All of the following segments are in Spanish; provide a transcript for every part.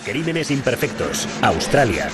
Crímenes imperfectos, Australia.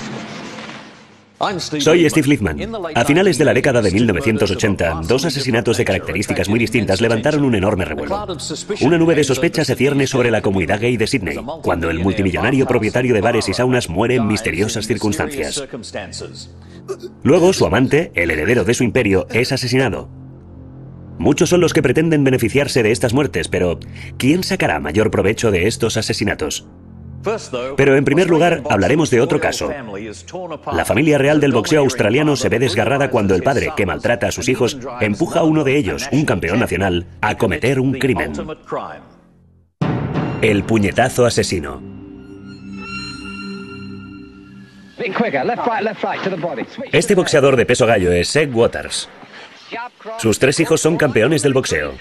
Soy Steve Lichtman. A finales de la década de 1980, dos asesinatos de características muy distintas levantaron un enorme revuelo. Una nube de sospecha se cierne sobre la comunidad gay de Sydney, cuando el multimillonario propietario de bares y saunas muere en misteriosas circunstancias. Luego, su amante, el heredero de su imperio, es asesinado. Muchos son los que pretenden beneficiarse de estas muertes, pero ¿quién sacará mayor provecho de estos asesinatos? Pero en primer lugar hablaremos de otro caso. La familia real del boxeo australiano se ve desgarrada cuando el padre, que maltrata a sus hijos, empuja a uno de ellos, un campeón nacional, a cometer un crimen. El puñetazo asesino. Este boxeador de peso gallo es Seg Waters. Sus 3 hijos son campeones del boxeo.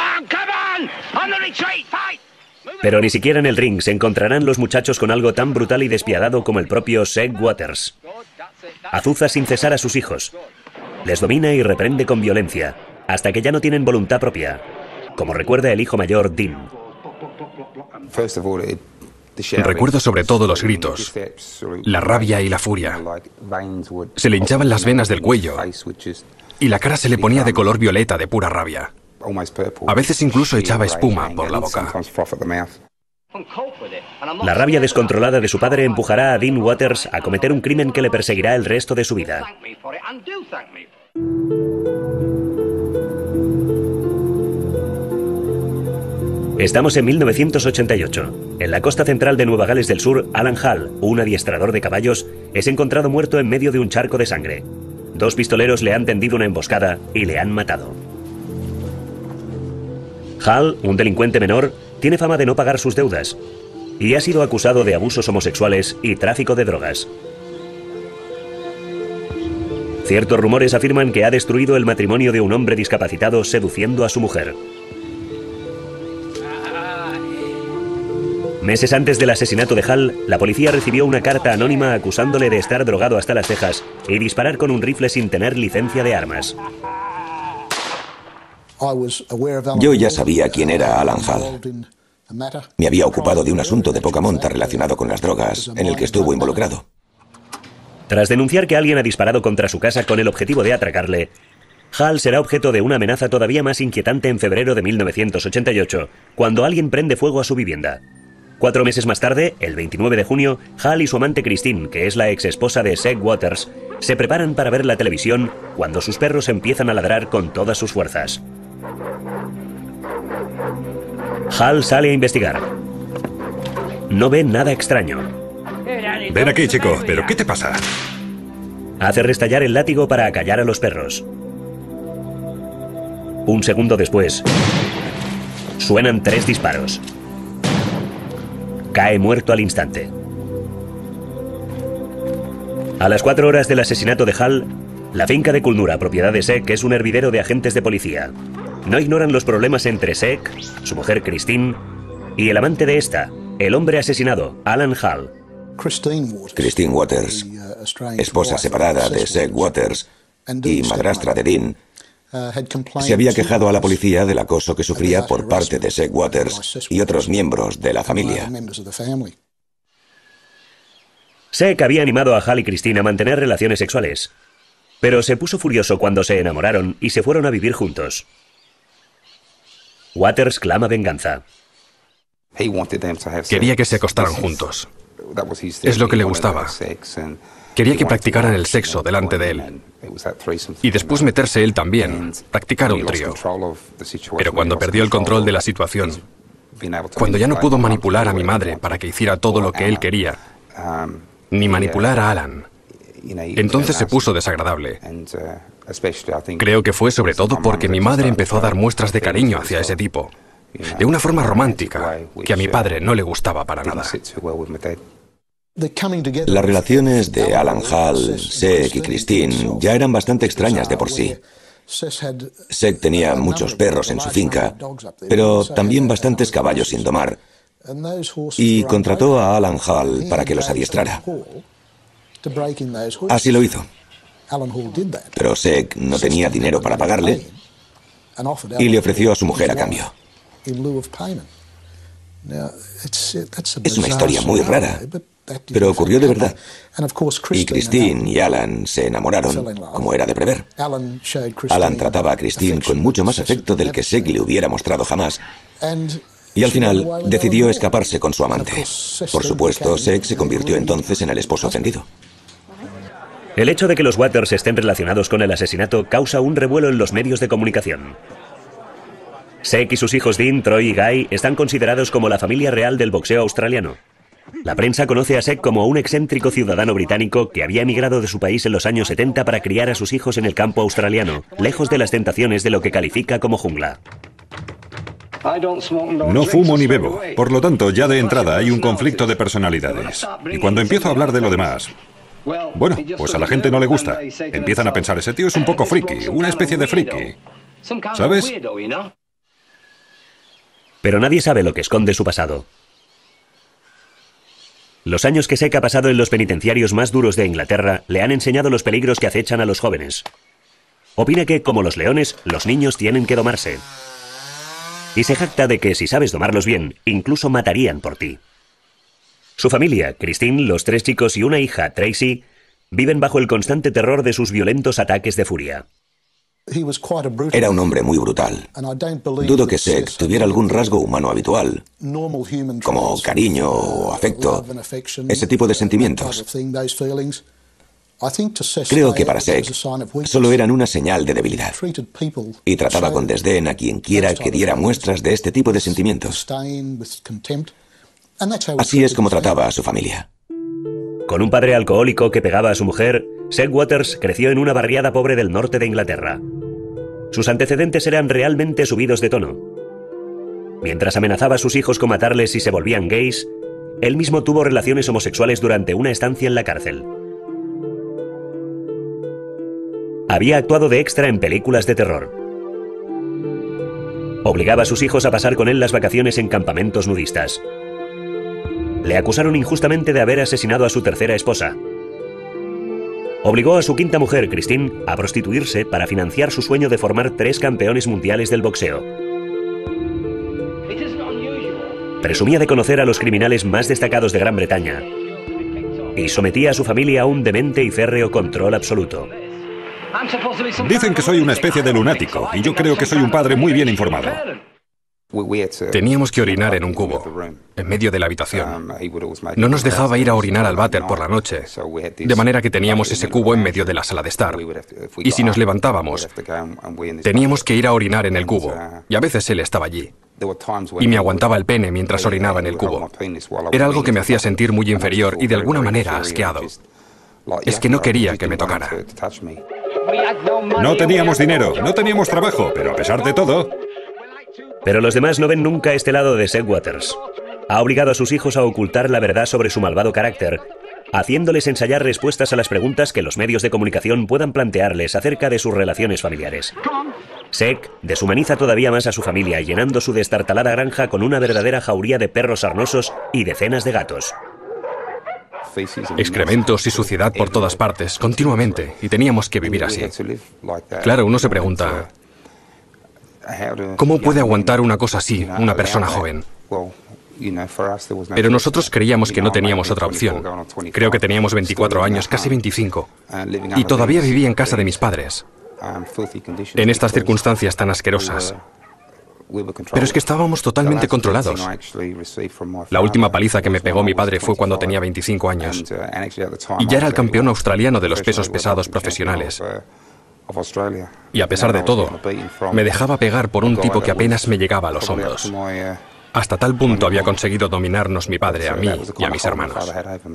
Pero ni siquiera en el ring se encontrarán los muchachos con algo tan brutal y despiadado como el propio Seg Waters. Azuza sin cesar a sus hijos. Les domina y reprende con violencia, hasta que ya no tienen voluntad propia, como recuerda el hijo mayor, Dean. Recuerdo sobre todo los gritos, la rabia y la furia. Se le hinchaban las venas del cuello y la cara se le ponía de color violeta de pura rabia. A veces incluso echaba espuma por la boca. La rabia descontrolada de su padre empujará a Dean Waters a cometer un crimen que le perseguirá el resto de su vida. Estamos en 1988. En la costa central de Nueva Gales del Sur, Alan Hall, un adiestrador de caballos, es encontrado muerto en medio de un charco de sangre. 2 pistoleros le han tendido una emboscada y le han matado. Hall, un delincuente menor, tiene fama de no pagar sus deudas y ha sido acusado de abusos homosexuales y tráfico de drogas. Ciertos rumores afirman que ha destruido el matrimonio de un hombre discapacitado seduciendo a su mujer. Meses antes del asesinato de Hall, la policía recibió una carta anónima acusándole de estar drogado hasta las cejas y disparar con un rifle sin tener licencia de armas. Yo ya sabía quién era Alan Hall. Me había ocupado de un asunto de poca monta relacionado con las drogas, en el que estuvo involucrado. Tras denunciar que alguien ha disparado contra su casa con el objetivo de atracarle, Hall será objeto de una amenaza todavía más inquietante en febrero de 1988, cuando alguien prende fuego a su vivienda. 4 meses más tarde, el 29 de junio, Hall y su amante Christine, que es la exesposa de Seg Waters, se preparan para ver la televisión cuando sus perros empiezan a ladrar con todas sus fuerzas. Hall sale a investigar. No ve nada extraño. Ven aquí, chico. ¿Pero qué te pasa? Hace restallar el látigo para acallar a los perros. Un segundo después, suenan 3 disparos. Cae muerto al instante. A las 4 horas del asesinato de Hall, la finca de Kulnura, propiedad de Seg, es un hervidero de agentes de policía. No ignoran los problemas entre Seg, su mujer Christine, y el amante de esta, el hombre asesinado, Alan Hall. Christine Waters, esposa separada de Seg Waters y madrastra de Dean, se había quejado a la policía del acoso que sufría por parte de Seg Waters y otros miembros de la familia. Seg había animado a Hall y Christine a mantener relaciones sexuales, pero se puso furioso cuando se enamoraron y se fueron a vivir juntos. Waters clama venganza. Quería que se acostaran juntos. Es lo que le gustaba. Quería que practicaran el sexo delante de él. Y después meterse él también, practicar un trío. Pero cuando perdió el control de la situación, cuando ya no pudo manipular a mi madre para que hiciera todo lo que él quería, ni manipular a Alan, entonces se puso desagradable. Creo que fue sobre todo porque mi madre empezó a dar muestras de cariño hacia ese tipo, de una forma romántica, que a mi padre no le gustaba para nada. Las relaciones de Alan Hall, Seg y Christine ya eran bastante extrañas de por sí. Seg tenía muchos perros en su finca, pero también bastantes caballos sin domar, y contrató a Alan Hall para que los adiestrara. Así lo hizo. Pero Seg no tenía dinero para pagarle y le ofreció a su mujer a cambio. Es una historia muy rara, Pero ocurrió de verdad. Y Christine y Alan se enamoraron, como era de prever. Alan trataba a Christine con mucho más afecto del que Seg le hubiera mostrado jamás. Y al final decidió escaparse con su amante. Por supuesto, Seg se convirtió entonces en el esposo ofendido. El hecho de que los Waters estén relacionados con el asesinato causa un revuelo en los medios de comunicación. Seg y sus hijos Dean, Troy y Guy están considerados como la familia real del boxeo australiano. La prensa conoce a Seg como un excéntrico ciudadano británico que había emigrado de su país en los años 70 para criar a sus hijos en el campo australiano, lejos de las tentaciones de lo que califica como jungla. No fumo ni bebo, por lo tanto, ya de entrada hay un conflicto de personalidades. Y cuando empiezo a hablar de lo demás, bueno, pues a la gente no le gusta. Empiezan a pensar, ese tío es un poco friki, una especie de friki. ¿Sabes? Pero nadie sabe lo que esconde su pasado. Los años que Seg ha pasado en los penitenciarios más duros de Inglaterra le han enseñado los peligros que acechan a los jóvenes. Opina que, como los leones, los niños tienen que domarse. Y se jacta de que si sabes domarlos bien, incluso matarían por ti. Su familia, Christine, los 3 chicos y una hija, Tracy, viven bajo el constante terror de sus violentos ataques de furia. Era un hombre muy brutal. Dudo que Seg tuviera algún rasgo humano habitual, como cariño o afecto, ese tipo de sentimientos. Creo que para Seg solo eran una señal de debilidad y trataba con desdén a quien quiera que diera muestras de este tipo de sentimientos. Así es como trataba a su familia. Con un padre alcohólico que pegaba a su mujer, Seg Waters creció en una barriada pobre del norte de Inglaterra. Sus antecedentes eran realmente subidos de tono. Mientras amenazaba a sus hijos con matarles si se volvían gays, él mismo tuvo relaciones homosexuales durante una estancia en la cárcel. Había actuado de extra en películas de terror. Obligaba a sus hijos a pasar con él las vacaciones en campamentos nudistas. Le acusaron injustamente de haber asesinado a su tercera esposa. Obligó a su quinta mujer, Christine, a prostituirse para financiar su sueño de formar 3 campeones mundiales del boxeo. Presumía de conocer a los criminales más destacados de Gran Bretaña y sometía a su familia a un demente y férreo control absoluto. Dicen que soy una especie de lunático, y yo creo que soy un padre muy bien informado. Teníamos que orinar en un cubo, en medio de la habitación. No nos dejaba ir a orinar al váter por la noche, de manera que teníamos ese cubo en medio de la sala de estar. Y si nos levantábamos, teníamos que ir a orinar en el cubo, y a veces él estaba allí. Y me aguantaba el pene mientras orinaba en el cubo. Era algo que me hacía sentir muy inferior y de alguna manera asqueado. Es que no quería que me tocara. No teníamos dinero, no teníamos trabajo, pero a pesar de todo... Pero los demás no ven nunca este lado de Seg Waters. Ha obligado a sus hijos a ocultar la verdad sobre su malvado carácter, haciéndoles ensayar respuestas a las preguntas que los medios de comunicación puedan plantearles acerca de sus relaciones familiares. Seg deshumaniza todavía más a su familia, llenando su destartalada granja con una verdadera jauría de perros sarnosos y decenas de gatos. Excrementos y suciedad por todas partes, continuamente, y teníamos que vivir así. Claro, uno se pregunta, ¿cómo puede aguantar una cosa así una persona joven? Pero nosotros creíamos que no teníamos otra opción. Creo que teníamos 24 años, casi 25, y todavía vivía en casa de mis padres, en estas circunstancias tan asquerosas. Pero es que estábamos totalmente controlados. La última paliza que me pegó mi padre fue cuando tenía 25 años, y ya era el campeón australiano de los pesos pesados profesionales. Y a pesar de todo, me dejaba pegar por un tipo que apenas me llegaba a los hombros. Hasta tal punto había conseguido dominarnos mi padre a mí y a mis hermanos.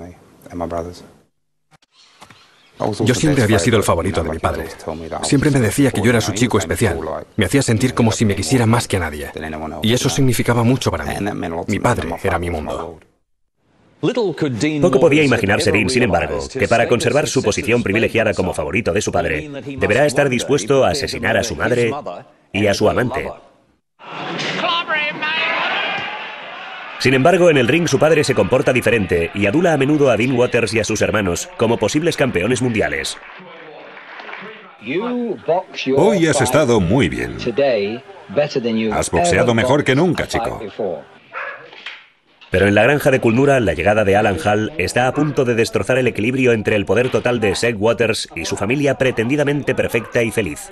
Yo siempre había sido el favorito de mi padre. Siempre me decía que yo era su chico especial. Me hacía sentir como si me quisiera más que a nadie. Y eso significaba mucho para mí. Mi padre era mi mundo. Poco podía imaginarse Dean, sin embargo, que para conservar su posición privilegiada como favorito de su padre, deberá estar dispuesto a asesinar a su madre y a su amante. Sin embargo, en el ring su padre se comporta diferente y adula a menudo a Dean Waters y a sus hermanos como posibles campeones mundiales. Hoy has estado muy bien. Has boxeado mejor que nunca, chico. Pero en la granja de Kulnura, la llegada de Alan Hall está a punto de destrozar el equilibrio entre el poder total de Seg Waters y su familia pretendidamente perfecta y feliz.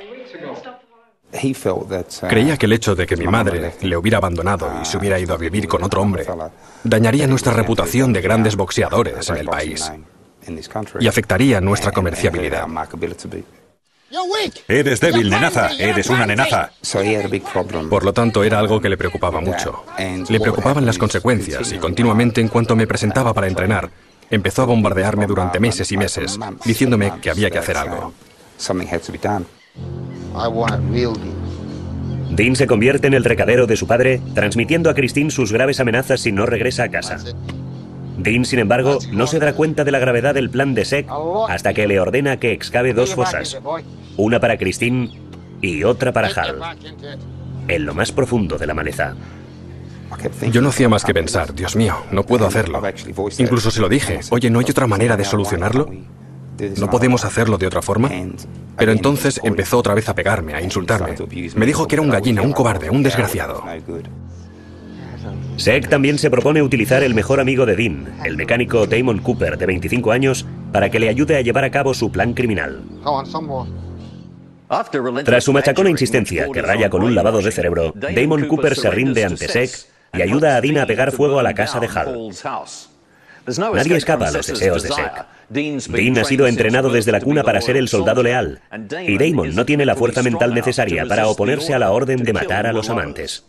Creía que el hecho de que mi madre le hubiera abandonado y se hubiera ido a vivir con otro hombre dañaría nuestra reputación de grandes boxeadores en el país y afectaría nuestra comerciabilidad. Eres débil, nenaza. Eres una nenaza. Por lo tanto, era algo que le preocupaba mucho. Le preocupaban las consecuencias y continuamente, en cuanto me presentaba para entrenar, empezó a bombardearme durante meses y meses, diciéndome que había que hacer algo. Dean se convierte en el recadero de su padre, transmitiendo a Christine sus graves amenazas si no regresa a casa. Dean, sin embargo, no se da cuenta de la gravedad del plan de Seg hasta que le ordena que excave 2 fosas, una para Christine y otra para Hal, en lo más profundo de la maleza. Yo no hacía más que pensar, Dios mío, no puedo hacerlo. Incluso se lo dije, oye, ¿no hay otra manera de solucionarlo? ¿No podemos hacerlo de otra forma? Pero entonces empezó otra vez a pegarme, a insultarme. Me dijo que era un gallina, un cobarde, un desgraciado. Seg también se propone utilizar el mejor amigo de Dean, el mecánico Damon Cooper, de 25 años, para que le ayude a llevar a cabo su plan criminal. Tras su machacona insistencia, que raya con un lavado de cerebro, Damon Cooper se rinde ante Seg y ayuda a Dean a pegar fuego a la casa de Hal. Nadie escapa a los deseos de Seg. Dean ha sido entrenado desde la cuna para ser el soldado leal, y Damon no tiene la fuerza mental necesaria para oponerse a la orden de matar a los amantes.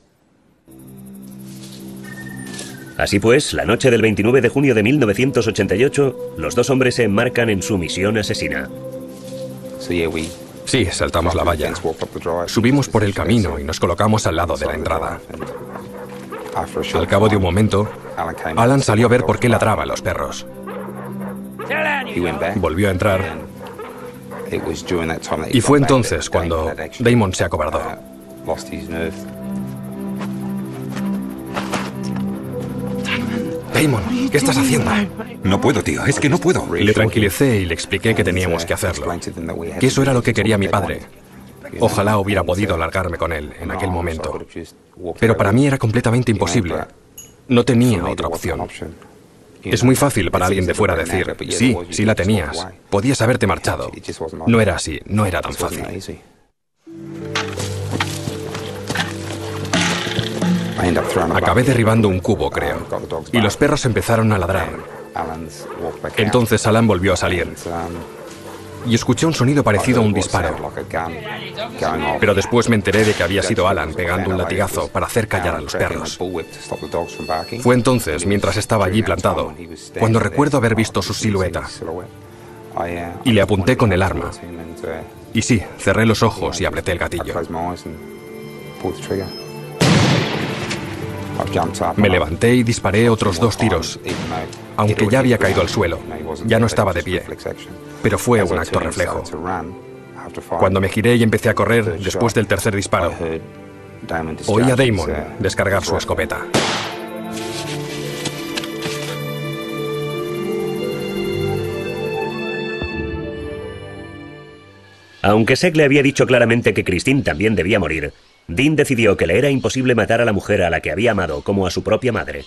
Así pues, la noche del 29 de junio de 1988, los dos hombres se enmarcan en su misión asesina. Sí, saltamos la valla. Subimos por el camino y nos colocamos al lado de la entrada. Al cabo de un momento, Alan salió a ver por qué ladraban los perros. Volvió a entrar. Y fue entonces cuando Damon se acobardó. Damon, ¿qué estás haciendo? No puedo, tío, es que no puedo. Le tranquilicé y le expliqué que teníamos que hacerlo, que eso era lo que quería mi padre. Ojalá hubiera podido largarme con él en aquel momento. Pero para mí era completamente imposible. No tenía otra opción. Es muy fácil para alguien de fuera decir, sí, sí la tenías, podías haberte marchado. No era así, no era tan fácil. Acabé derribando un cubo, creo, y los perros empezaron a ladrar. Entonces Alan volvió a salir y escuché un sonido parecido a un disparo. Pero después me enteré de que había sido Alan pegando un latigazo para hacer callar a los perros. Fue entonces, mientras estaba allí plantado, cuando recuerdo haber visto su silueta. Y le apunté con el arma. Y sí, cerré los ojos y apreté el gatillo. Me levanté y disparé otros 2 tiros, aunque ya había caído al suelo. Ya no estaba de pie, pero fue un acto reflejo. Cuando me giré y empecé a correr, después del tercer disparo, oí a Damon descargar su escopeta. Aunque Seg le había dicho claramente que Christine también debía morir, Dean decidió que le era imposible matar a la mujer a la que había amado como a su propia madre.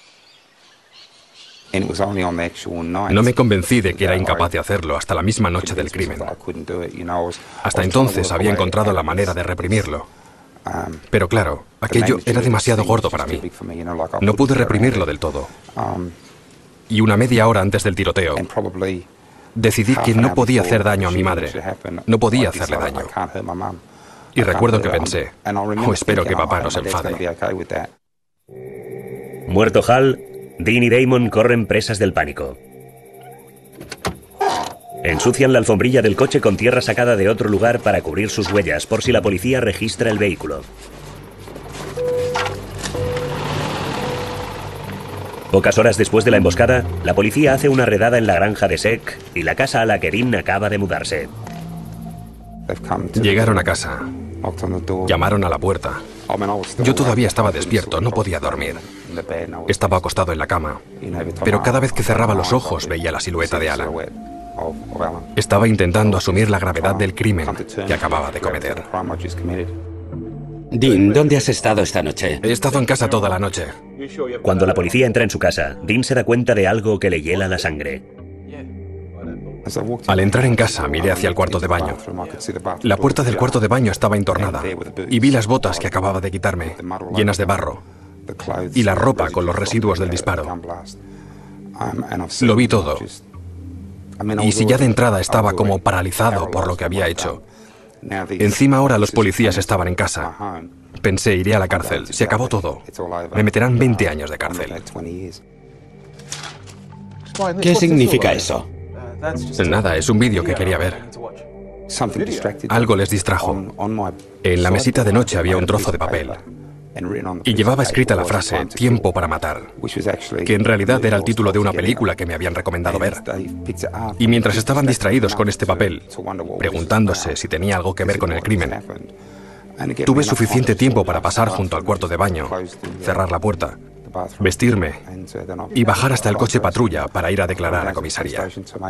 No me convencí de que era incapaz de hacerlo hasta la misma noche del crimen. Hasta entonces había encontrado la manera de reprimirlo. Pero claro, aquello era demasiado gordo para mí. No pude reprimirlo del todo. Y una media hora antes del tiroteo, decidí que no podía hacer daño a mi madre. No podía hacerle daño. Y recuerdo que pensé, espero que papá no se enfade. Muerto Hal, Dean y Damon corren presas del pánico. Ensucian la alfombrilla del coche con tierra sacada de otro lugar para cubrir sus huellas por si la policía registra el vehículo. Pocas horas después de la emboscada, la policía hace una redada en la granja de Seg y la casa a la que Dean acaba de mudarse. Llegaron a casa. Llamaron a la puerta. Yo todavía estaba despierto, no podía dormir. Estaba acostado en la cama, pero cada vez que cerraba los ojos veía la silueta de Alan. Estaba intentando asumir la gravedad del crimen que acababa de cometer. Dean, ¿dónde has estado esta noche? He estado en casa toda la noche. Cuando la policía entra en su casa, Dean se da cuenta de algo que le hiela la sangre. Al entrar en casa, miré hacia el cuarto de baño. La puerta del cuarto de baño estaba entornada y vi las botas que acababa de quitarme, llenas de barro, y la ropa con los residuos del disparo. Lo vi todo. Y si ya de entrada estaba como paralizado por lo que había hecho, encima ahora los policías estaban en casa. Pensé, iré a la cárcel. Se acabó todo. Me meterán 20 años de cárcel. ¿Qué significa eso? Nada, es un vídeo que quería ver. Algo les distrajo. En la mesita de noche había un trozo de papel y llevaba escrita la frase "tiempo para matar", que en realidad era el título de una película que me habían recomendado ver. Y mientras estaban distraídos con este papel, preguntándose si tenía algo que ver con el crimen, tuve suficiente tiempo para pasar junto al cuarto de baño, cerrar la puerta, vestirme y bajar hasta el coche patrulla para ir a declarar a comisaría.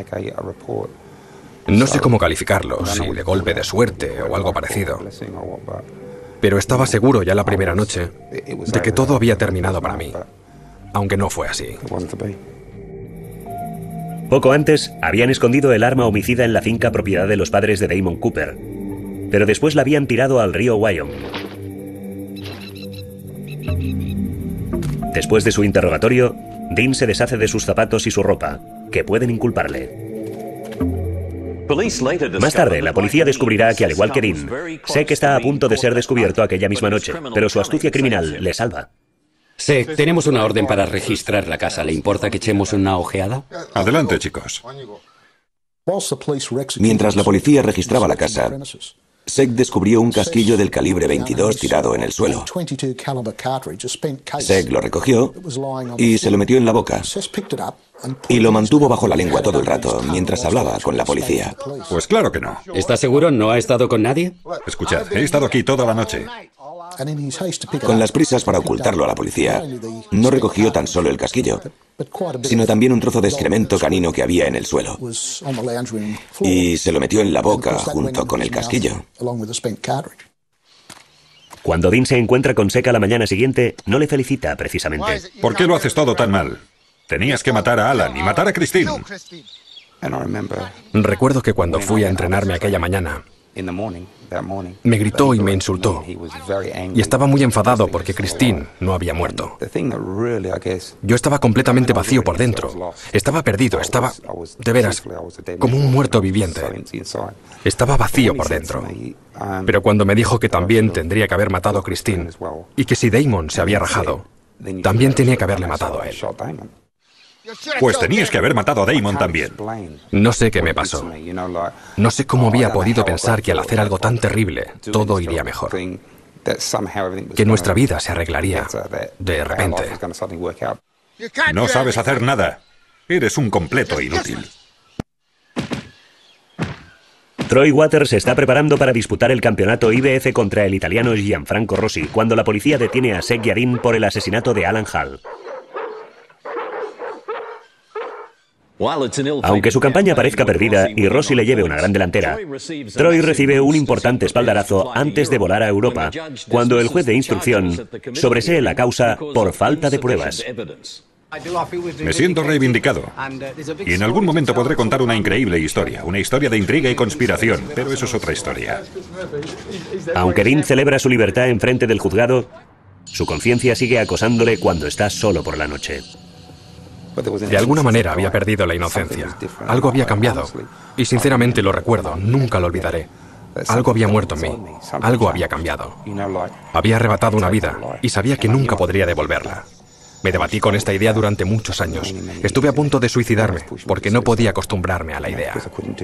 No sé cómo calificarlo, si de golpe de suerte o algo parecido, pero estaba seguro ya la primera noche de que todo había terminado para mí, aunque no fue así. Poco antes, habían escondido el arma homicida en la finca propiedad de los padres de Damon Cooper, pero después la habían tirado al río Wyoming. Después de su interrogatorio, Dean se deshace de sus zapatos y su ropa, que pueden inculparle. Más tarde, la policía descubrirá que, al igual que Dean, Sek está a punto de ser descubierto aquella misma noche, pero su astucia criminal le salva. Sek, tenemos una orden para registrar la casa. ¿Le importa que echemos una ojeada? Adelante, chicos. Mientras la policía registraba la casa, Sek descubrió un casquillo del calibre 22 tirado en el suelo. Sek lo recogió y se lo metió en la boca. Y lo mantuvo bajo la lengua todo el rato, mientras hablaba con la policía. Pues claro que no. ¿Estás seguro? ¿No ha estado con nadie? Escuchad, he estado aquí toda la noche. Con las prisas para ocultarlo a la policía, no recogió tan solo el casquillo, sino también un trozo de excremento canino que había en el suelo. Y se lo metió en la boca junto con el casquillo. Cuando Dean se encuentra con Sek a la mañana siguiente, no le felicita precisamente. ¿Por qué lo haces todo tan mal? Tenías que matar a Alan y matar a Christine. Recuerdo que cuando fui a entrenarme aquella mañana, me gritó y me insultó. Y estaba muy enfadado porque Christine no había muerto. Yo estaba completamente vacío por dentro. Estaba perdido, estaba, de veras, como un muerto viviente. Estaba vacío por dentro. Pero cuando me dijo que también tendría que haber matado a Christine y que si Damon se había rajado, también tenía que haberle matado a él. Pues tenías que haber matado a Damon también. No sé qué me pasó. No sé cómo había podido pensar que al hacer algo tan terrible, todo iría mejor. Que nuestra vida se arreglaría de repente. No sabes hacer nada. Eres un completo inútil. Troy Waters se está preparando para disputar el campeonato IBF contra el italiano Gianfranco Rossi cuando la policía detiene a Sek y a Dean por el asesinato de Alan Hall. Aunque su campaña parezca perdida y Rossi le lleve una gran delantera, Troy recibe un importante espaldarazo antes de volar a Europa, cuando el juez de instrucción sobresee la causa por falta de pruebas. Me siento reivindicado. Y en algún momento podré contar una increíble historia, una historia de intriga y conspiración, pero eso es otra historia. Aunque Dean celebra su libertad enfrente del juzgado, su conciencia sigue acosándole cuando está solo por la noche. De alguna manera había perdido la inocencia. Algo había cambiado. Y sinceramente lo recuerdo, nunca lo olvidaré. Algo había muerto en mí. Algo había cambiado. Había arrebatado una vida y sabía que nunca podría devolverla. Me debatí con esta idea durante muchos años. Estuve a punto de suicidarme porque no podía acostumbrarme a la idea.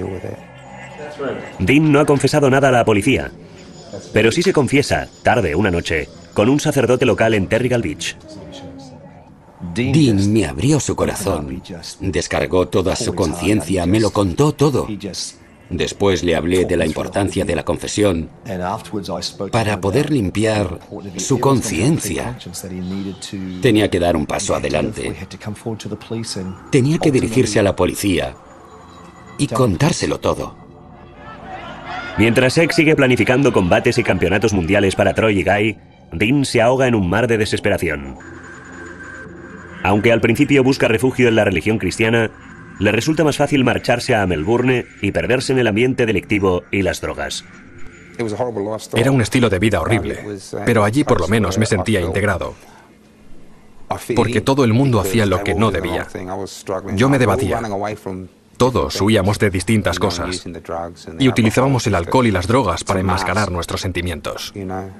Dean no ha confesado nada a la policía, pero sí se confiesa, tarde una noche, con un sacerdote local en Terrigal Beach. Dean me abrió su corazón, descargó toda su conciencia, me lo contó todo. Después le hablé de la importancia de la confesión para poder limpiar su conciencia. Tenía que dar un paso adelante. Tenía que dirigirse a la policía y contárselo todo. Mientras Seg sigue planificando combates y campeonatos mundiales para Troy y Guy, Dean se ahoga en un mar de desesperación. Aunque al principio busca refugio en la religión cristiana, le resulta más fácil marcharse a Melbourne y perderse en el ambiente delictivo y las drogas. Era un estilo de vida horrible, pero allí por lo menos me sentía integrado. Porque todo el mundo hacía lo que no debía. Yo me debatía. Todos huíamos de distintas cosas y utilizábamos el alcohol y las drogas para enmascarar nuestros sentimientos.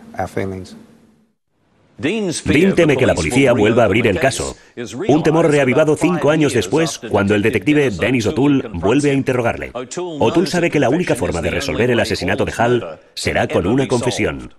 Dean teme que la policía vuelva a abrir el caso, un temor reavivado 5 años después cuando el detective Dennis O'Toole vuelve a interrogarle. O'Toole sabe que la única forma de resolver el asesinato de Hall será con una confesión.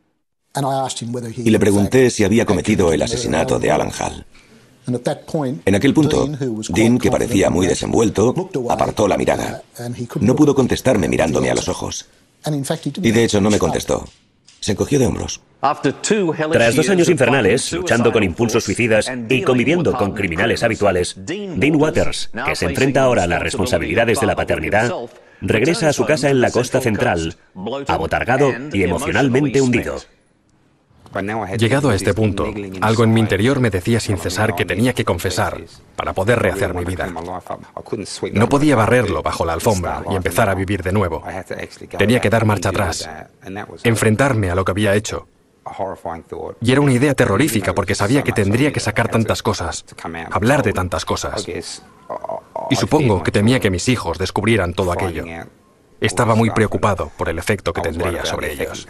Y le pregunté si había cometido el asesinato de Alan Hall. En aquel punto, Dean, que parecía muy desenvuelto, apartó la mirada. No pudo contestarme mirándome a los ojos. Y de hecho no me contestó. Se encogió de hombros. Tras 2 años infernales, luchando con impulsos suicidas y conviviendo con criminales habituales, Dean Waters, que se enfrenta ahora a las responsabilidades de la paternidad, regresa a su casa en la costa central, abotargado y emocionalmente hundido. Llegado a este punto, algo en mi interior me decía sin cesar que tenía que confesar para poder rehacer mi vida. No podía barrerlo bajo la alfombra y empezar a vivir de nuevo. Tenía que dar marcha atrás, enfrentarme a lo que había hecho. Y era una idea terrorífica porque sabía que tendría que sacar tantas cosas, hablar de tantas cosas. Y supongo que temía que mis hijos descubrieran todo aquello. Estaba muy preocupado por el efecto que tendría sobre ellos.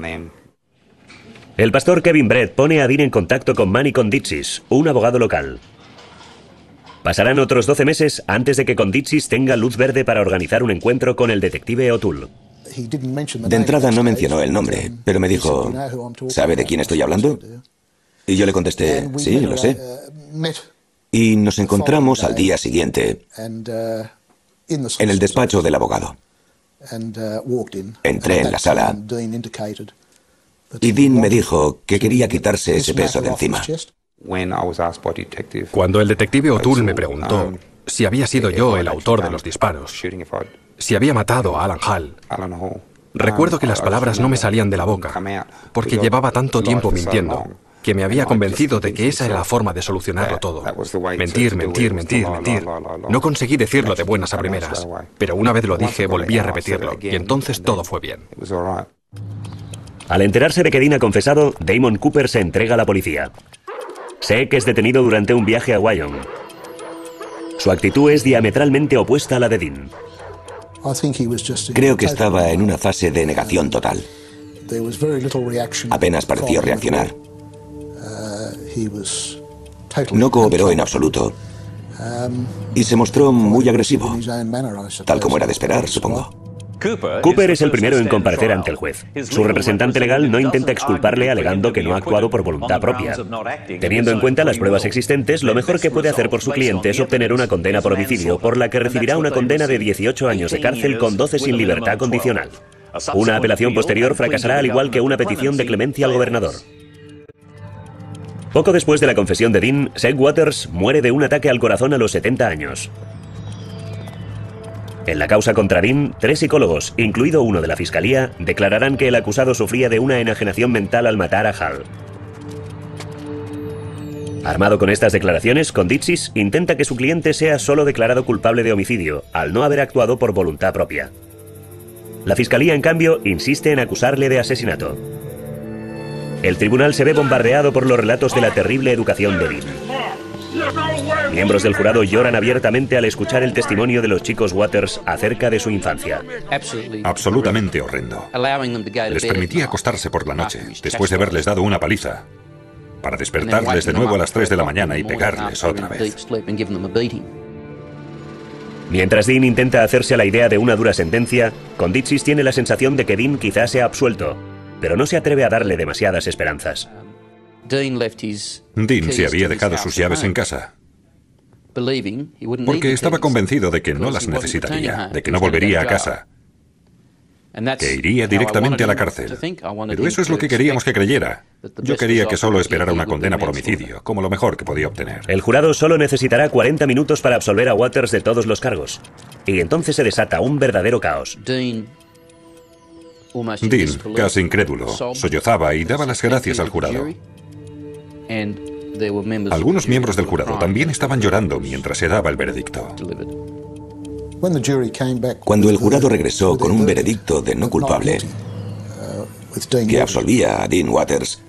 El pastor Kevin Brett pone a Dean en contacto con Manny Konditsis, un abogado local. Pasarán otros 12 meses antes de que Konditsis tenga luz verde para organizar un encuentro con el detective O'Toole. De entrada no mencionó el nombre, pero me dijo, ¿sabe de quién estoy hablando? Y yo le contesté, sí, lo sé. Y nos encontramos al día siguiente en el despacho del abogado. Entré en la sala y Dean me dijo que quería quitarse ese peso de encima. Cuando el detective O'Toole me preguntó si había sido yo el autor de los disparos, si había matado a Alan Hall, recuerdo que las palabras no me salían de la boca, porque llevaba tanto tiempo mintiendo, que me había convencido de que esa era la forma de solucionarlo todo. Mentir, mentir, mentir, mentir. No conseguí decirlo de buenas a primeras, pero una vez lo dije, volví a repetirlo, y entonces todo fue bien. Al enterarse de que Dean ha confesado, Damon Cooper se entrega a la policía. Sé que es detenido durante un viaje a Wyoming. Su actitud es diametralmente opuesta a la de Dean. Creo que estaba en una fase de negación total. Apenas pareció reaccionar. No cooperó en absoluto. Y se mostró muy agresivo, tal como era de esperar, supongo. Cooper es el primero en comparecer ante el juez. Su representante legal no intenta exculparle alegando que no ha actuado por voluntad propia. Teniendo en cuenta las pruebas existentes, lo mejor que puede hacer por su cliente es obtener una condena por homicidio, por la que recibirá una condena de 18 años de cárcel con 12 sin libertad condicional. Una apelación posterior fracasará al igual que una petición de clemencia al gobernador. Poco después de la confesión de Dean, Seg Waters muere de un ataque al corazón a los 70 años. En la causa contra Dean, 3 psicólogos, incluido uno de la fiscalía, declararán que el acusado sufría de una enajenación mental al matar a Hall. Armado con estas declaraciones, Konditsis intenta que su cliente sea solo declarado culpable de homicidio, al no haber actuado por voluntad propia. La fiscalía, en cambio, insiste en acusarle de asesinato. El tribunal se ve bombardeado por los relatos de la terrible educación de Dean. Miembros del jurado lloran abiertamente al escuchar el testimonio de los chicos Waters acerca de su infancia. Absolutamente horrendo. Les permitía acostarse por la noche, después de haberles dado una paliza, para despertarles de nuevo a las 3 de la mañana y pegarles otra vez. Mientras Dean intenta hacerse a la idea de una dura sentencia, Konditsis tiene la sensación de que Dean quizás sea absuelto, pero no se atreve a darle demasiadas esperanzas. Dean se había dejado sus llaves en casa, porque estaba convencido de que no las necesitaría, de que no volvería a casa, que iría directamente a la cárcel. Pero eso es lo que queríamos que creyera. Yo quería que solo esperara una condena por homicidio, como lo mejor que podía obtener. El jurado solo necesitará 40 minutos para absolver a Waters de todos los cargos. Y entonces se desata un verdadero caos. Dean, casi incrédulo, sollozaba y daba las gracias al jurado. Algunos miembros del jurado también estaban llorando mientras se daba el veredicto. Cuando el jurado regresó con un veredicto de no culpable que absolvía a Dean Waters,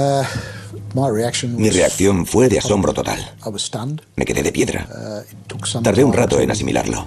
mi reacción fue de asombro total. Me quedé de piedra. Tardé un rato en asimilarlo.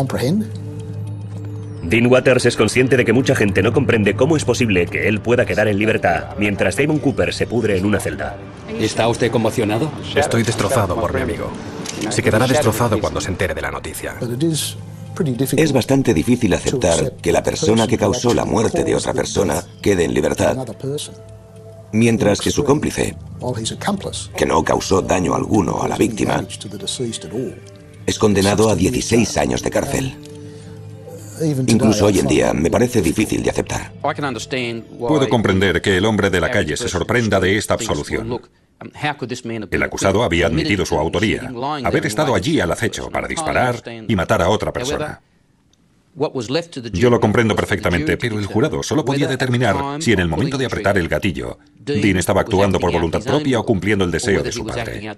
Dean Waters es consciente de que mucha gente no comprende cómo es posible que él pueda quedar en libertad mientras Damon Cooper se pudre en una celda. ¿Está usted conmocionado? Estoy destrozado por mi amigo. Se quedará destrozado cuando se entere de la noticia. Es bastante difícil aceptar que la persona que causó la muerte de otra persona quede en libertad, mientras que su cómplice, que no causó daño alguno a la víctima, es condenado a 16 años de cárcel. Incluso hoy en día me parece difícil de aceptar. Puedo comprender que el hombre de la calle se sorprenda de esta absolución. El acusado había admitido su autoría, haber estado allí al acecho para disparar y matar a otra persona. Yo lo comprendo perfectamente, pero el jurado solo podía determinar si en el momento de apretar el gatillo, Dean estaba actuando por voluntad propia o cumpliendo el deseo de su padre.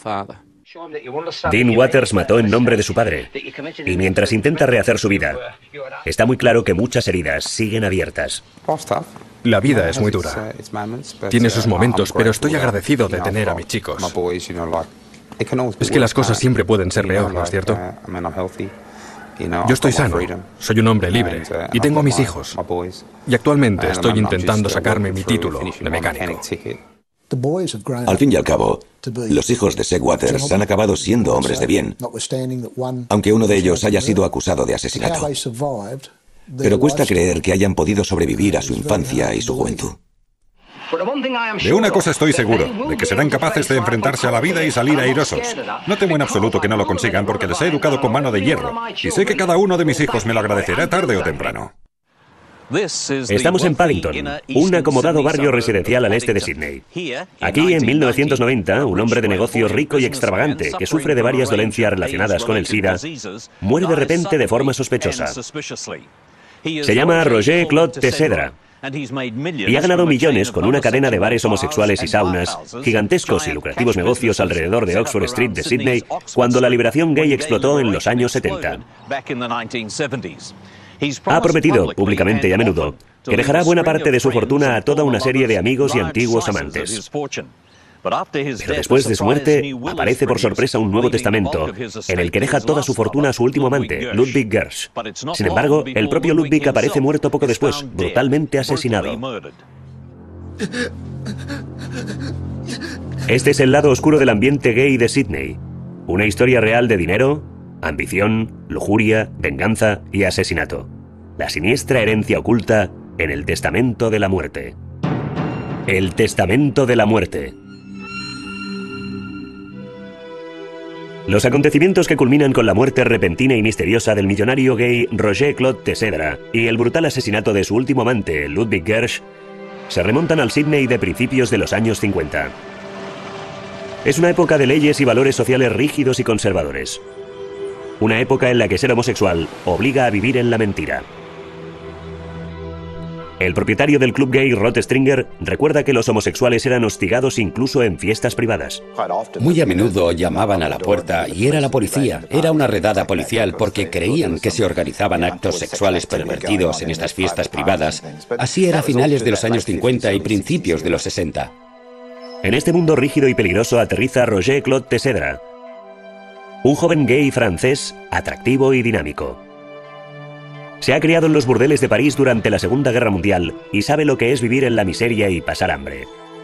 Dean Waters mató en nombre de su padre, y mientras intenta rehacer su vida, está muy claro que muchas heridas siguen abiertas. La vida es muy dura. Tiene sus momentos, pero estoy agradecido de tener a mis chicos. Es que las cosas siempre pueden ser peor, ¿no es cierto? Yo estoy sano, soy un hombre libre y tengo a mis hijos. Y actualmente estoy intentando sacarme mi título de mecánico. Al fin y al cabo, los hijos de Seg Waters han acabado siendo hombres de bien, aunque uno de ellos haya sido acusado de asesinato. Pero cuesta creer que hayan podido sobrevivir a su infancia y su juventud. De una cosa estoy seguro, de que serán capaces de enfrentarse a la vida y salir airosos. No temo en absoluto que no lo consigan porque les he educado con mano de hierro, y sé que cada uno de mis hijos me lo agradecerá tarde o temprano. Estamos en Paddington, un acomodado barrio residencial al este de Sídney. Aquí, en 1990, un hombre de negocios rico y extravagante, que sufre de varias dolencias relacionadas con el SIDA, muere de repente de forma sospechosa. Se llama Roger Claude Teixeira y ha ganado millones con una cadena de bares homosexuales y saunas, gigantescos y lucrativos negocios alrededor de Oxford Street de Sídney, cuando la liberación gay explotó en los años 70. Ha prometido, públicamente y a menudo, que dejará buena parte de su fortuna a toda una serie de amigos y antiguos amantes. Pero después de su muerte, aparece por sorpresa un Nuevo Testamento, en el que deja toda su fortuna a su último amante, Ludwig Gersh. Sin embargo, el propio Ludwig aparece muerto poco después, brutalmente asesinado. Este es el lado oscuro del ambiente gay de Sídney. Una historia real de dinero, ambición, lujuria, venganza y asesinato. La siniestra herencia oculta en el Testamento de la Muerte. El Testamento de la Muerte. Los acontecimientos que culminan con la muerte repentina y misteriosa del millonario gay Roger Claude Teixeira y el brutal asesinato de su último amante, Ludwig Gersh, se remontan al Sídney de principios de los años 50. Es una época de leyes y valores sociales rígidos y conservadores. Una época en la que ser homosexual obliga a vivir en la mentira. El propietario del club gay Rod Stringer recuerda que los homosexuales eran hostigados incluso en fiestas privadas. Muy a menudo llamaban a la puerta y era la policía. Era una redada policial porque creían que se organizaban actos sexuales pervertidos en estas fiestas privadas. Así era a finales de los años 50 y principios de los 60. En este mundo rígido y peligroso aterriza Roger Claude Teixeira, un joven gay francés atractivo y dinámico. Se ha criado en los burdeles de París durante la Segunda Guerra Mundial y sabe lo que es vivir en la miseria y pasar hambre.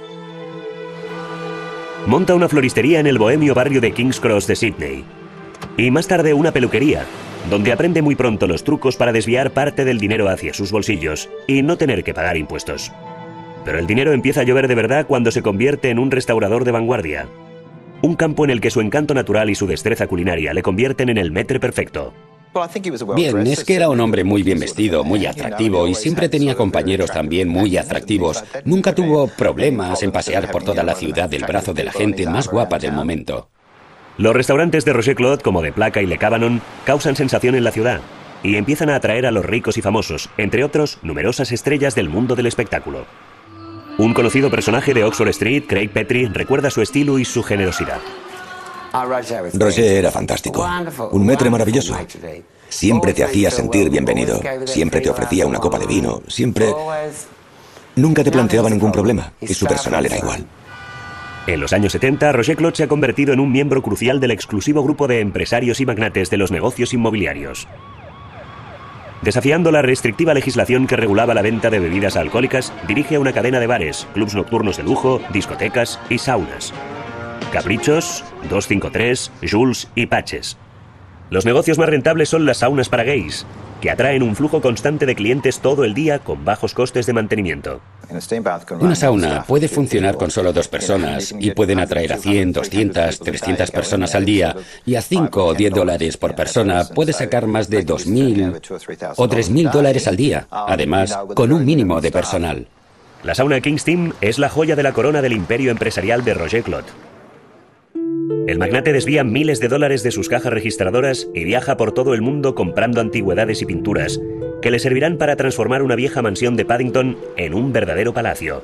Monta una floristería en el bohemio barrio de King's Cross de Sídney. Y más tarde una peluquería, donde aprende muy pronto los trucos para desviar parte del dinero hacia sus bolsillos y no tener que pagar impuestos. Pero el dinero empieza a llover de verdad cuando se convierte en un restaurador de vanguardia. Un campo en el que su encanto natural y su destreza culinaria le convierten en el maître perfecto. Bien, es que era un hombre muy bien vestido, muy atractivo y siempre tenía compañeros también muy atractivos. Nunca tuvo problemas en pasear por toda la ciudad del brazo de la gente más guapa del momento. Los restaurantes de Roger Claude, como The Placa y Le Cabanon, causan sensación en la ciudad y empiezan a atraer a los ricos y famosos, entre otros, numerosas estrellas del mundo del espectáculo. Un conocido personaje de Oxford Street, Craig Petrie, recuerda su estilo y su generosidad. Roger era fantástico, un maître maravilloso. Siempre te hacía sentir bienvenido, siempre te ofrecía una copa de vino, siempre... Nunca te planteaba ningún problema, y su personal era igual. En los años 70, Roger Clot se ha convertido en un miembro crucial del exclusivo grupo de empresarios y magnates de los negocios inmobiliarios. Desafiando la restrictiva legislación que regulaba la venta de bebidas alcohólicas, dirige una cadena de bares, clubs nocturnos de lujo, discotecas y saunas. Caprichos, 253, Jules y Patches. Los negocios más rentables son las saunas para gays, que atraen un flujo constante de clientes todo el día con bajos costes de mantenimiento. Una sauna puede funcionar con solo 2 personas y pueden atraer a 100, 200, 300 personas al día, y a 5 o 10 dólares por persona puede sacar más de 2.000 o 3.000 dólares al día, además con un mínimo de personal. La sauna King's Team es la joya de la corona del imperio empresarial de Roger Clot. El magnate desvía miles de dólares de sus cajas registradoras y viaja por todo el mundo comprando antigüedades y pinturas que le servirán para transformar una vieja mansión de Paddington en un verdadero palacio.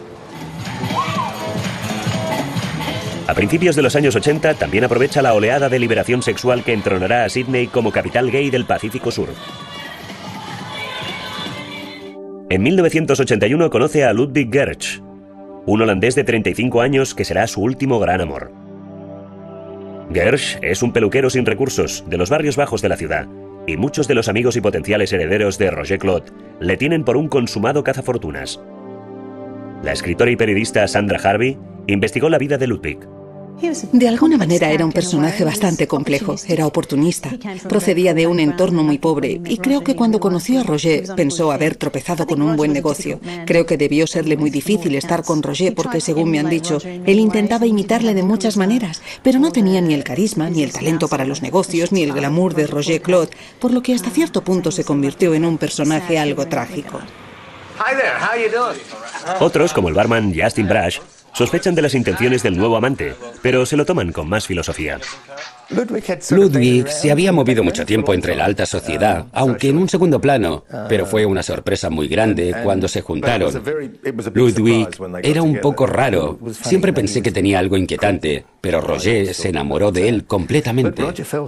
A principios de los años 80 también aprovecha la oleada de liberación sexual que entronará a Sydney como capital gay del Pacífico Sur. En 1981 conoce a Ludwig Gersh, un holandés de 35 años que será su último gran amor. Gersh es un peluquero sin recursos de los barrios bajos de la ciudad, y muchos de los amigos y potenciales herederos de Roger Clot le tienen por un consumado cazafortunas. La escritora y periodista Sandra Harvey investigó la vida de Ludwig. De alguna manera era un personaje bastante complejo, era oportunista, procedía de un entorno muy pobre y creo que cuando conoció a Roger pensó haber tropezado con un buen negocio. Creo que debió serle muy difícil estar con Roger porque, según me han dicho, él intentaba imitarle de muchas maneras, pero no tenía ni el carisma, ni el talento para los negocios, ni el glamour de Roger Clot, por lo que hasta cierto punto se convirtió en un personaje algo trágico. Otros, como el barman Justin Brash, sospechan de las intenciones del nuevo amante, pero se lo toman con más filosofía. Ludwig se había movido mucho tiempo entre la alta sociedad, aunque en un segundo plano, pero fue una sorpresa muy grande cuando se juntaron. Ludwig era un poco raro, siempre pensé que tenía algo inquietante, pero Roger se enamoró de él completamente.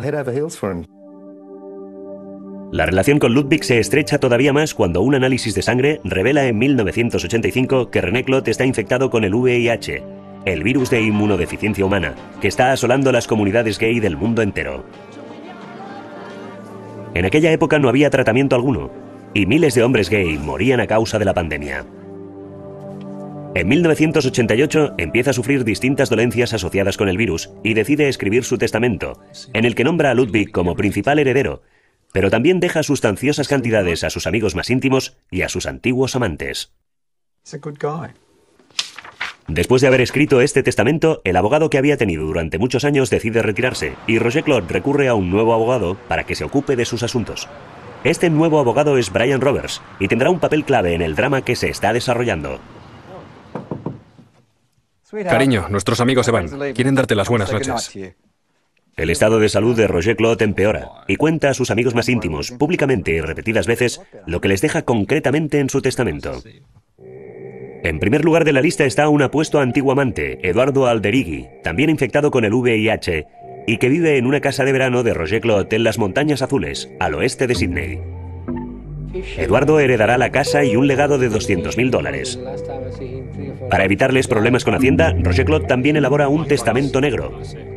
La relación con Ludwig se estrecha todavía más cuando un análisis de sangre revela en 1985 que René Clot está infectado con el VIH, el virus de inmunodeficiencia humana, que está asolando las comunidades gay del mundo entero. En aquella época no había tratamiento alguno, y miles de hombres gay morían a causa de la pandemia. En 1988 empieza a sufrir distintas dolencias asociadas con el virus y decide escribir su testamento, en el que nombra a Ludwig como principal heredero, pero también deja sustanciosas cantidades a sus amigos más íntimos y a sus antiguos amantes. Después de haber escrito este testamento, el abogado que había tenido durante muchos años decide retirarse y Roger Clot recurre a un nuevo abogado para que se ocupe de sus asuntos. Este nuevo abogado es Brian Roberts y tendrá un papel clave en el drama que se está desarrollando. Cariño, nuestros amigos se van. Quieren darte las buenas noches. El estado de salud de Roger Clot empeora y cuenta a sus amigos más íntimos, públicamente y repetidas veces, lo que les deja concretamente en su testamento. En primer lugar de la lista está un apuesto antiguo amante, Eduardo Alderighi, también infectado con el VIH, y que vive en una casa de verano de Roger Clot en las Montañas Azules, al oeste de Sydney. Eduardo heredará la casa y un legado de $200.000. Para evitarles problemas con Hacienda, Roger Clot también elabora un testamento negro.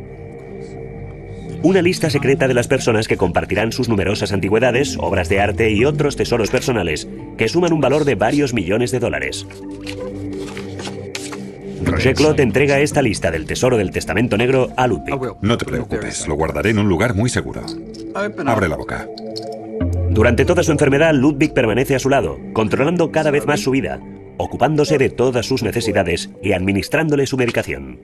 Una lista secreta de las personas que compartirán sus numerosas antigüedades, obras de arte y otros tesoros personales que suman un valor de varios millones de dólares. Roger Clot entrega esta lista del tesoro del testamento negro a Ludwig. No te preocupes, lo guardaré en un lugar muy seguro. Abre la boca. Durante toda su enfermedad, Ludwig permanece a su lado, controlando cada vez más su vida, ocupándose de todas sus necesidades y administrándole su medicación.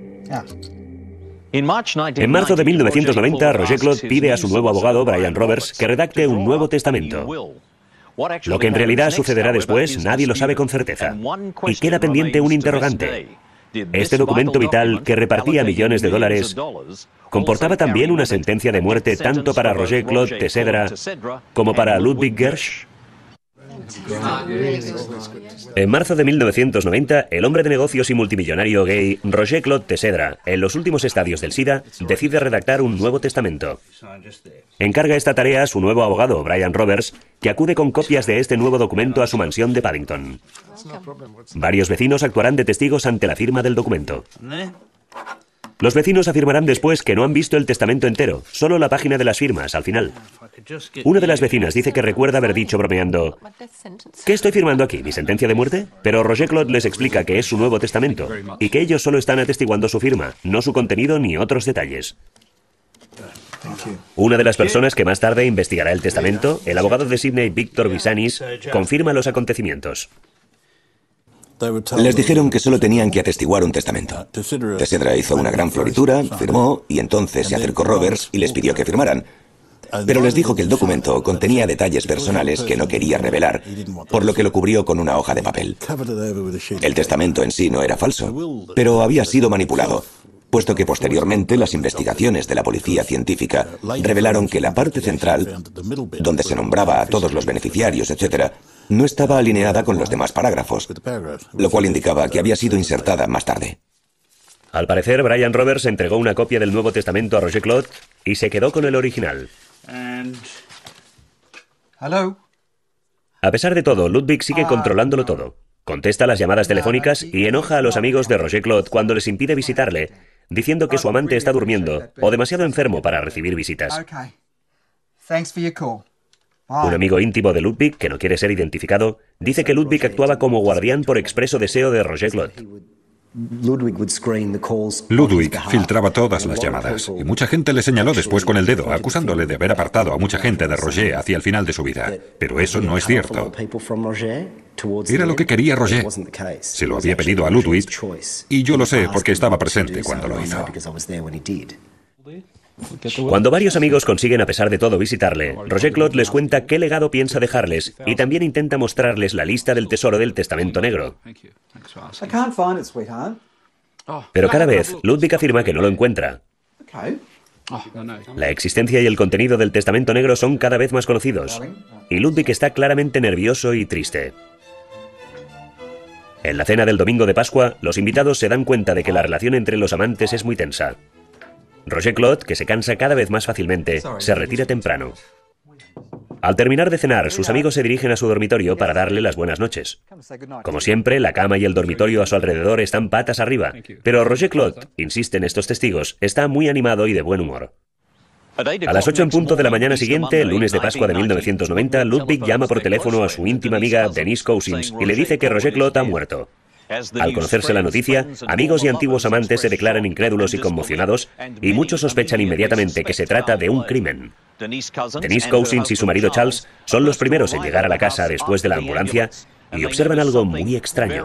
En marzo de 1990, Roger Clot pide a su nuevo abogado, Brian Roberts, que redacte un nuevo testamento. Lo que en realidad sucederá después, nadie lo sabe con certeza. Y queda pendiente un interrogante. Este documento vital, que repartía millones de dólares, comportaba también una sentencia de muerte tanto para Roger Claude Teyssèdre como para Ludwig Gersh. En marzo de 1990, el hombre de negocios y multimillonario gay Roger Claude Teyssèdre, en los últimos estadios del SIDA, decide redactar un nuevo testamento. Encarga esta tarea a su nuevo abogado, Brian Roberts, que acude con copias de este nuevo documento a su mansión de Paddington. Varios vecinos actuarán de testigos ante la firma del documento. Los vecinos afirmarán después que no han visto el testamento entero, solo la página de las firmas, al final. Una de las vecinas dice que recuerda haber dicho bromeando: ¿qué estoy firmando aquí? ¿Mi sentencia de muerte? Pero Roger Claude les explica que es su nuevo testamento y que ellos solo están atestiguando su firma, no su contenido ni otros detalles. Una de las personas que más tarde investigará el testamento, el abogado de Sydney Victor Visanis, confirma los acontecimientos. Les dijeron que solo tenían que atestiguar un testamento. Teyssèdre hizo una gran floritura, firmó, y entonces se acercó Roberts y les pidió que firmaran. Pero les dijo que el documento contenía detalles personales que no quería revelar, por lo que lo cubrió con una hoja de papel. El testamento en sí no era falso, pero había sido manipulado, puesto que posteriormente las investigaciones de la policía científica revelaron que la parte central, donde se nombraba a todos los beneficiarios, etc., no estaba alineada con los demás parágrafos, lo cual indicaba que había sido insertada más tarde. Al parecer, Brian Roberts entregó una copia del Nuevo Testamento a Roger Claude y se quedó con el original. A pesar de todo, Ludwig sigue controlándolo todo. Contesta las llamadas telefónicas y enoja a los amigos de Roger Claude cuando les impide visitarle, diciendo que su amante está durmiendo o demasiado enfermo para recibir visitas. Un amigo íntimo de Ludwig, que no quiere ser identificado, dice que Ludwig actuaba como guardián por expreso deseo de Roger Claude. Ludwig filtraba todas las llamadas y mucha gente le señaló después con el dedo, acusándole de haber apartado a mucha gente de Roger hacia el final de su vida. Pero eso no es cierto. Era lo que quería Roger. Se lo había pedido a Ludwig y yo lo sé porque estaba presente cuando lo hizo. Cuando varios amigos consiguen a pesar de todo visitarle, Roger Claude les cuenta qué legado piensa dejarles y también intenta mostrarles la lista del tesoro del Testamento Negro. Pero cada vez, Ludwig afirma que no lo encuentra. La existencia y el contenido del Testamento Negro son cada vez más conocidos, y Ludwig está claramente nervioso y triste. En la cena del domingo de Pascua, los invitados se dan cuenta de que la relación entre los amantes es muy tensa. Roger Claude, que se cansa cada vez más fácilmente, se retira temprano. Al terminar de cenar, sus amigos se dirigen a su dormitorio para darle las buenas noches. Como siempre, la cama y el dormitorio a su alrededor están patas arriba, pero Roger Claude, insisten estos testigos, está muy animado y de buen humor. A las 8 en punto de la mañana siguiente, el lunes de Pascua de 1990, Ludwig llama por teléfono a su íntima amiga Denise Cousins y le dice que Roger Claude ha muerto. Al conocerse la noticia, amigos y antiguos amantes se declaran incrédulos y conmocionados, y muchos sospechan inmediatamente que se trata de un crimen. Denise Cousins y su marido Charles son los primeros en llegar a la casa después de la ambulancia y observan algo muy extraño.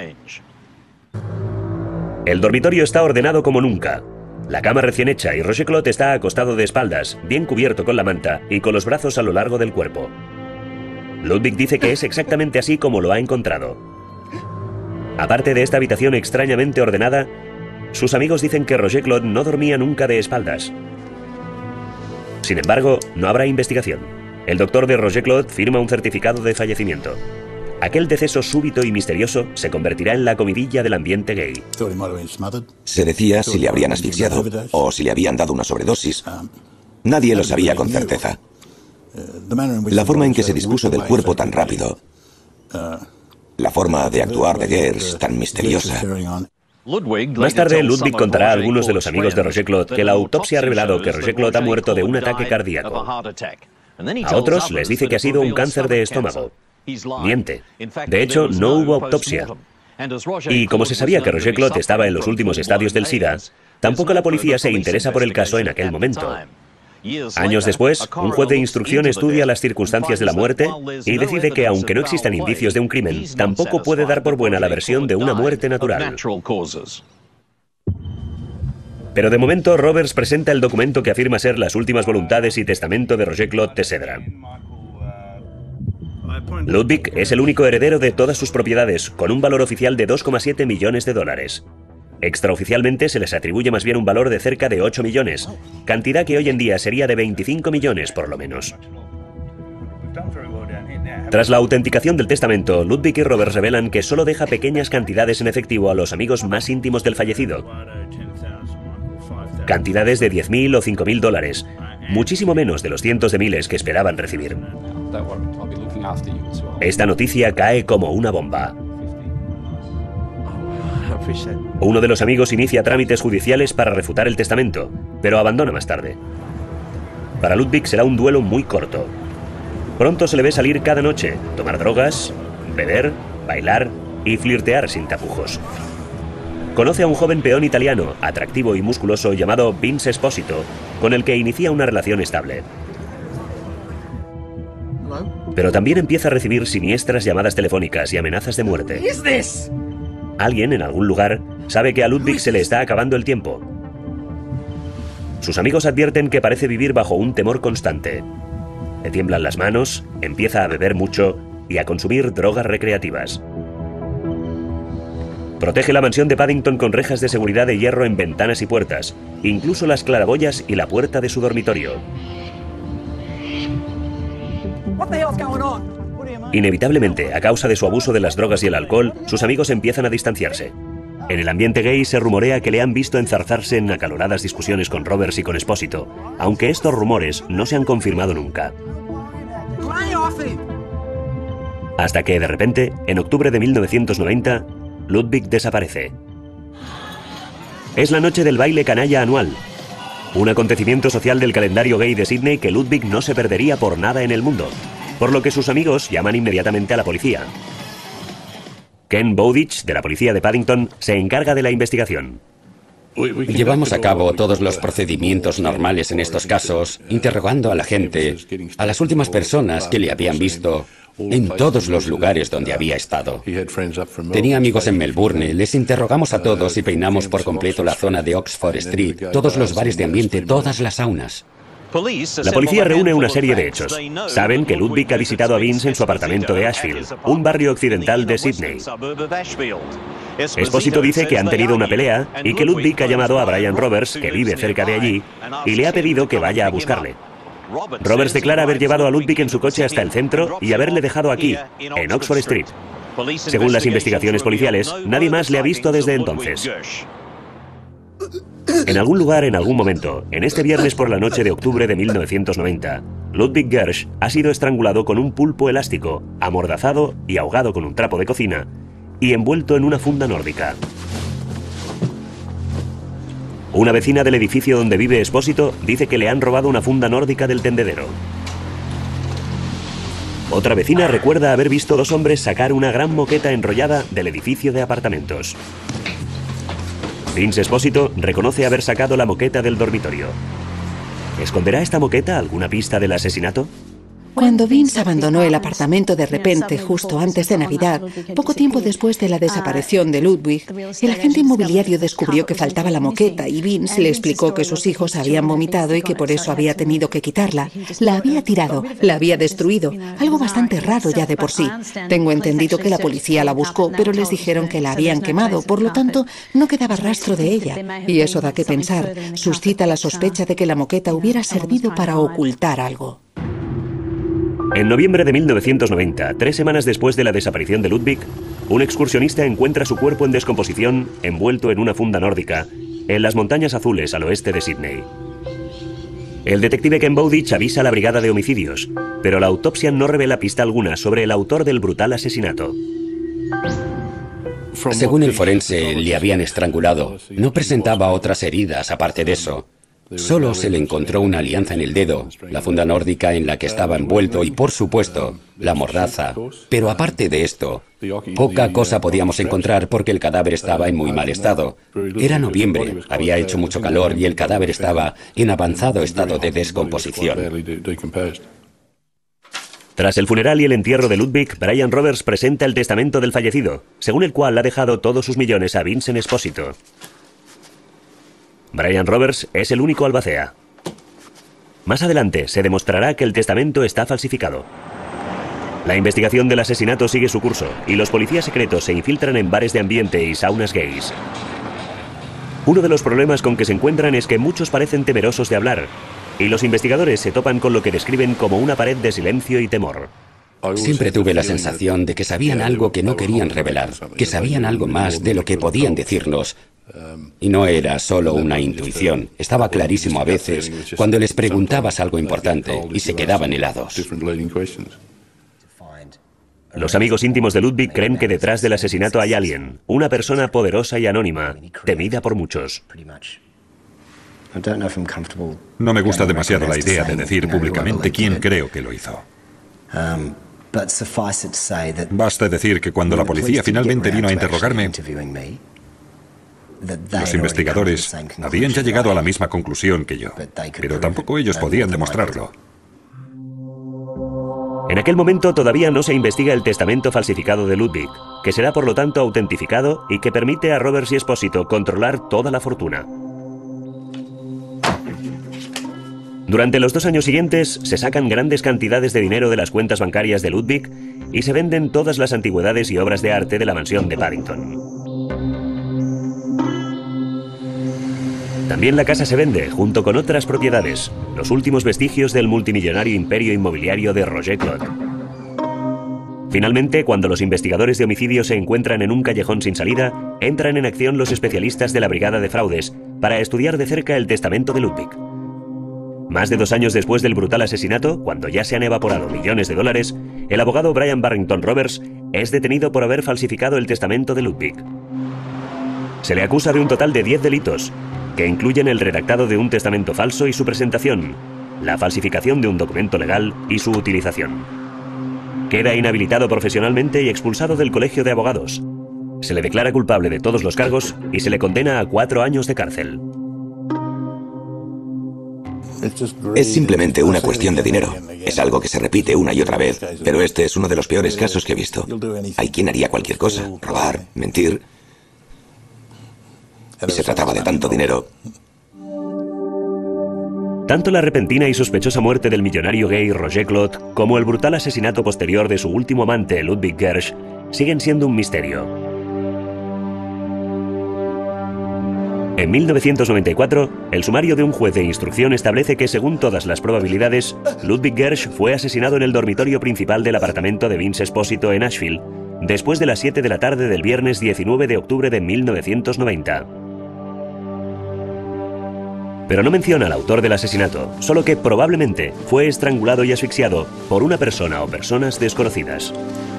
El dormitorio está ordenado como nunca. La cama recién hecha y Roger Claude está acostado de espaldas, bien cubierto con la manta y con los brazos a lo largo del cuerpo. Ludwig dice que es exactamente así como lo ha encontrado. Aparte de esta habitación extrañamente ordenada, sus amigos dicen que Roger Claude no dormía nunca de espaldas. Sin embargo, no habrá investigación. El doctor de Roger Claude firma un certificado de fallecimiento. Aquel deceso súbito y misterioso se convertirá en la comidilla del ambiente gay. Se decía si le habrían asfixiado o si le habían dado una sobredosis. Nadie lo sabía con certeza. La forma en que se dispuso del cuerpo tan rápido, la forma de actuar de Gersh tan misteriosa. Más tarde, Ludwig contará a algunos de los amigos de Roger Claude que la autopsia ha revelado que Roger Claude ha muerto de un ataque cardíaco. A otros les dice que ha sido un cáncer de estómago. Miente. De hecho, no hubo autopsia. Y como se sabía que Roger Claude estaba en los últimos estadios del SIDA, tampoco la policía se interesa por el caso en aquel momento. Años después, un juez de instrucción estudia las circunstancias de la muerte y decide que, aunque no existan indicios de un crimen, tampoco puede dar por buena la versión de una muerte natural. Pero de momento, Roberts presenta el documento que afirma ser las últimas voluntades y testamento de Roger Claude Teyssèdre. Ludwig es el único heredero de todas sus propiedades, con un valor oficial de $2,7 millones. Extraoficialmente se les atribuye más bien un valor de cerca de 8 millones, cantidad que hoy en día sería de 25 millones por lo menos. Tras la autenticación del testamento, Ludwig y Roberts revelan que solo deja pequeñas cantidades en efectivo a los amigos más íntimos del fallecido. Cantidades de 10.000 o 5.000 dólares, muchísimo menos de los cientos de miles que esperaban recibir. Esta noticia cae como una bomba. Uno de los amigos inicia trámites judiciales para refutar el testamento, pero abandona más tarde. Para Ludwig será un duelo muy corto. Pronto se le ve salir cada noche, tomar drogas, beber, bailar y flirtear sin tapujos. Conoce a un joven peón italiano, atractivo y musculoso llamado Vince Esposito, con el que inicia una relación estable. Pero también empieza a recibir siniestras llamadas telefónicas y amenazas de muerte. Alguien en algún lugar sabe que a Ludwig se le está acabando el tiempo. Sus amigos advierten que parece vivir bajo un temor constante. Le tiemblan las manos, empieza a beber mucho y a consumir drogas recreativas. Protege la mansión de Paddington con rejas de seguridad de hierro en ventanas y puertas, incluso las claraboyas y la puerta de su dormitorio. Inevitablemente, a causa de su abuso de las drogas y el alcohol, sus amigos empiezan a distanciarse. En el ambiente gay se rumorea que le han visto enzarzarse en acaloradas discusiones con Roberts y con Esposito, aunque estos rumores no se han confirmado nunca. Hasta que, de repente, en octubre de 1990, Ludwig desaparece. Es la noche del baile canalla anual, un acontecimiento social del calendario gay de Sydney que Ludwig no se perdería por nada en el mundo, por lo que sus amigos llaman inmediatamente a la policía. Ken Bowditch, de la policía de Paddington, se encarga de la investigación. Llevamos a cabo todos los procedimientos normales en estos casos, interrogando a la gente, a las últimas personas que le habían visto, en todos los lugares donde había estado. Tenía amigos en Melbourne, les interrogamos a todos y peinamos por completo la zona de Oxford Street, todos los bares de ambiente, todas las saunas. La policía reúne una serie de hechos. Saben que Ludwig ha visitado a Vince en su apartamento de Ashfield, un barrio occidental de Sydney. Esposito dice que han tenido una pelea y que Ludwig ha llamado a Brian Roberts, que vive cerca de allí, y le ha pedido que vaya a buscarle. Roberts declara haber llevado a Ludwig en su coche hasta el centro y haberle dejado aquí, en Oxford Street. Según las investigaciones policiales, nadie más le ha visto desde entonces. En algún lugar, en algún momento, en este viernes por la noche de octubre de 1990, Ludwig Gersh ha sido estrangulado con un pulpo elástico, amordazado y ahogado con un trapo de cocina, y envuelto en una funda nórdica. Una vecina del edificio donde vive Esposito dice que le han robado una funda nórdica del tendedero. Otra vecina recuerda haber visto dos hombres sacar una gran moqueta enrollada del edificio de apartamentos. Vince Esposito reconoce haber sacado la moqueta del dormitorio. ¿Esconderá esta moqueta alguna pista del asesinato? Cuando Vince abandonó el apartamento de repente, justo antes de Navidad, poco tiempo después de la desaparición de Ludwig, el agente inmobiliario descubrió que faltaba la moqueta y Vince le explicó que sus hijos habían vomitado y que por eso había tenido que quitarla. La había tirado, la había destruido, algo bastante raro ya de por sí. Tengo entendido que la policía la buscó, pero les dijeron que la habían quemado, por lo tanto, no quedaba rastro de ella. Y eso da que pensar, suscita la sospecha de que la moqueta hubiera servido para ocultar algo. En noviembre de 1990, 3 semanas después de la desaparición de Ludwig, un excursionista encuentra su cuerpo en descomposición, envuelto en una funda nórdica, en las montañas azules al oeste de Sydney. El detective Ken Bowditch avisa a la brigada de homicidios, pero la autopsia no revela pista alguna sobre el autor del brutal asesinato. Según el forense, le habían estrangulado. No presentaba otras heridas aparte de eso. Solo se le encontró una alianza en el dedo, la funda nórdica en la que estaba envuelto y, por supuesto, la mordaza. Pero aparte de esto, poca cosa podíamos encontrar porque el cadáver estaba en muy mal estado. Era noviembre, había hecho mucho calor y el cadáver estaba en avanzado estado de descomposición. Tras el funeral y el entierro de Ludwig, Brian Roberts presenta el testamento del fallecido, según el cual ha dejado todos sus millones a Vincent Esposito. Brian Roberts es el único albacea. Más adelante se demostrará que el testamento está falsificado. La investigación del asesinato sigue su curso y los policías secretos se infiltran en bares de ambiente y saunas gays. Uno de los problemas con que se encuentran es que muchos parecen temerosos de hablar, y los investigadores se topan con lo que describen como una pared de silencio y temor. Siempre tuve la sensación de que sabían algo que no querían revelar, que sabían algo más de lo que podían decirnos. Y no era solo una intuición, estaba clarísimo a veces cuando les preguntabas algo importante y se quedaban helados. Los amigos íntimos de Ludwig creen que detrás del asesinato hay alguien, una persona poderosa y anónima, temida por muchos. No me gusta demasiado la idea de decir públicamente quién creo que lo hizo. Basta decir que cuando la policía finalmente vino a interrogarme, los investigadores habían ya llegado a la misma conclusión que yo, pero tampoco ellos podían demostrarlo. En aquel momento todavía no se investiga el testamento falsificado de Ludwig, que será por lo tanto autentificado y que permite a Roberts y Espósito controlar toda la fortuna. Durante los 2 años siguientes se sacan grandes cantidades de dinero de las cuentas bancarias de Ludwig y se venden todas las antigüedades y obras de arte de la mansión de Paddington. También la casa se vende, junto con otras propiedades, los últimos vestigios del multimillonario imperio inmobiliario de Roger Claude. Finalmente, cuando los investigadores de homicidio se encuentran en un callejón sin salida, entran en acción los especialistas de la Brigada de Fraudes para estudiar de cerca el testamento de Ludwig. Más de 2 años después del brutal asesinato, cuando ya se han evaporado millones de dólares, el abogado Brian Barrington Roberts es detenido por haber falsificado el testamento de Ludwig. Se le acusa de un total de 10 delitos, que incluyen el redactado de un testamento falso y su presentación, la falsificación de un documento legal y su utilización. Queda inhabilitado profesionalmente y expulsado del colegio de abogados. Se le declara culpable de todos los cargos y se le condena a 4 años de cárcel. Es simplemente una cuestión de dinero. Es algo que se repite una y otra vez, pero este es uno de los peores casos que he visto. Hay quien haría cualquier cosa, robar, mentir. Y se trataba de tanto dinero. Tanto la repentina y sospechosa muerte del millonario gay Roger Claude como el brutal asesinato posterior de su último amante Ludwig Gersh siguen siendo un misterio. En 1994, el sumario de un juez de instrucción establece que, según todas las probabilidades, Ludwig Gersh fue asesinado en el dormitorio principal del apartamento de Vince Espósito en Asheville, después de las 7 de la tarde del viernes 19 de octubre de 1990. Pero no menciona al autor del asesinato, solo que probablemente fue estrangulado y asfixiado por una persona o personas desconocidas.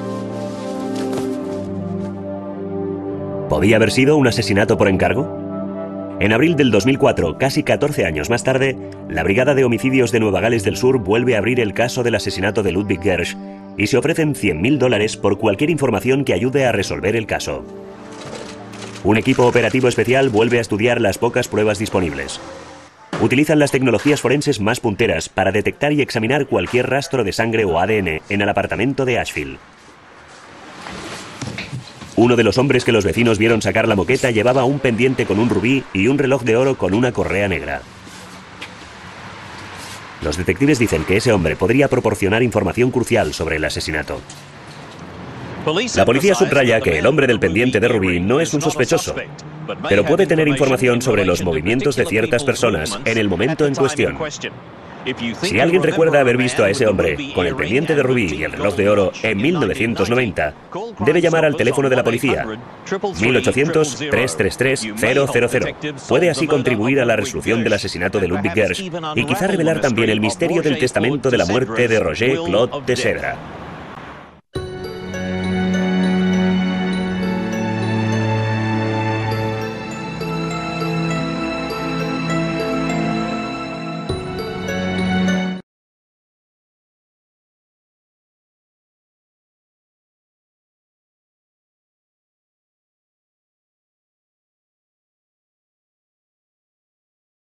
¿Podía haber sido un asesinato por encargo? En abril del 2004, casi 14 años más tarde, la Brigada de Homicidios de Nueva Gales del Sur vuelve a abrir el caso del asesinato de Ludwig Gersh y se ofrecen $100.000 por cualquier información que ayude a resolver el caso. Un equipo operativo especial vuelve a estudiar las pocas pruebas disponibles. Utilizan las tecnologías forenses más punteras para detectar y examinar cualquier rastro de sangre o ADN en el apartamento de Asheville. Uno de los hombres que los vecinos vieron sacar la moqueta llevaba un pendiente con un rubí y un reloj de oro con una correa negra. Los detectives dicen que ese hombre podría proporcionar información crucial sobre el asesinato. La policía subraya que el hombre del pendiente de rubí no es un sospechoso, pero puede tener información sobre los movimientos de ciertas personas en el momento en cuestión. Si alguien recuerda haber visto a ese hombre con el pendiente de rubí y el reloj de oro en 1990, debe llamar al teléfono de la policía, 1-800-333-000. Puede así contribuir a la resolución del asesinato de Ludwig Gersh y quizá revelar también el misterio del testamento de la muerte de Roger Claude Teixeira.